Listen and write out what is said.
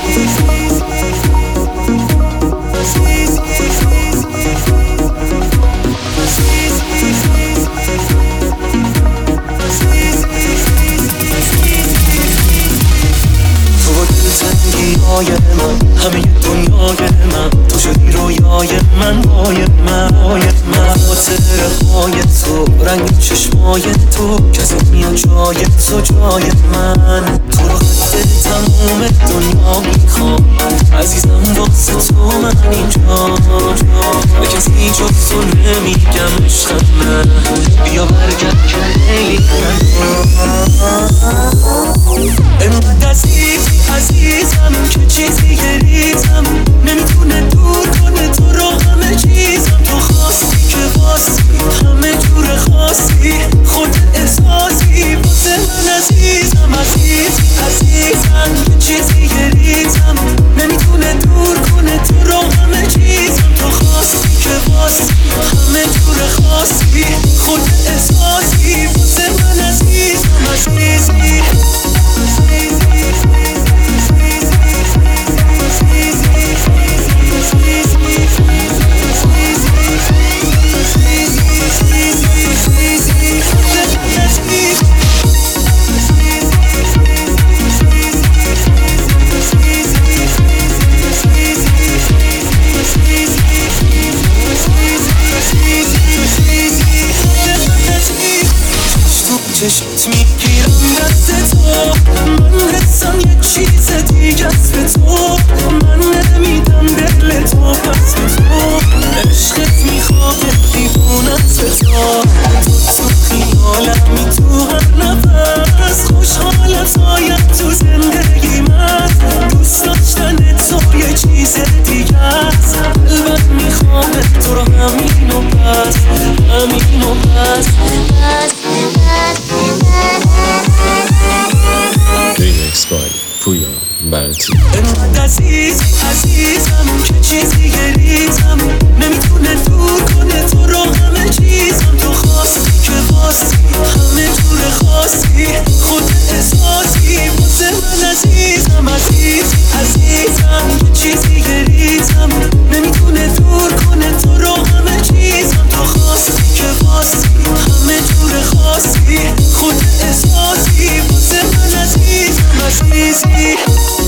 دنیای من، همه دنیای من، تو شدی رویای من، بای من خاطره های تو، رنگ چشمای تو، کسی میاد جای تو، جای من تو رو خط تموم دنیا میخوام عزیزم، واسه تو من اینجا به کسی جز تو نمیگم عشقم من، بیا برگرد که لیلی انقدر عزیزم که چیزی گریزم نمیتونه دور کنه تو رو، همه چیزم تو خواستی که واستی همه جور خواستی، خود احساسی واسه من عزیزم، عزیزم که چیزی گریزم نمیتونه دور کنه تو رو، همه چیزم تو خواستی که واستی همه جور خواستی، خود احساسی واسه من عزیزم، چشمت میگیرم دست تو، من حسم یه چیز دیگه است به تو، من نمیدم دل تو پس به تو، عشقت میخواد دیوونت به تو، تو خیالمی تو هر نفس، خوشحالت هایم تو زندگی من، دوست داشتن تو یه چیز دیگه است، قلبت میخواد تو رو همین و بس، همین و بس. Remix by Puya Berti. انقدر عزیزم که چیزی گریزم نمیتونه دور کنه تو رو، همه چیزم تو خواستی که واستی همه جور خواستی، خود احساسی واسه من عزیزم، عزیزم که چیزی گریزم نمیتونه دور کنه تو رو، همه چیزم تو خواستی که واستی همه جور خواستی، خود احساسی واسه من عزیزم،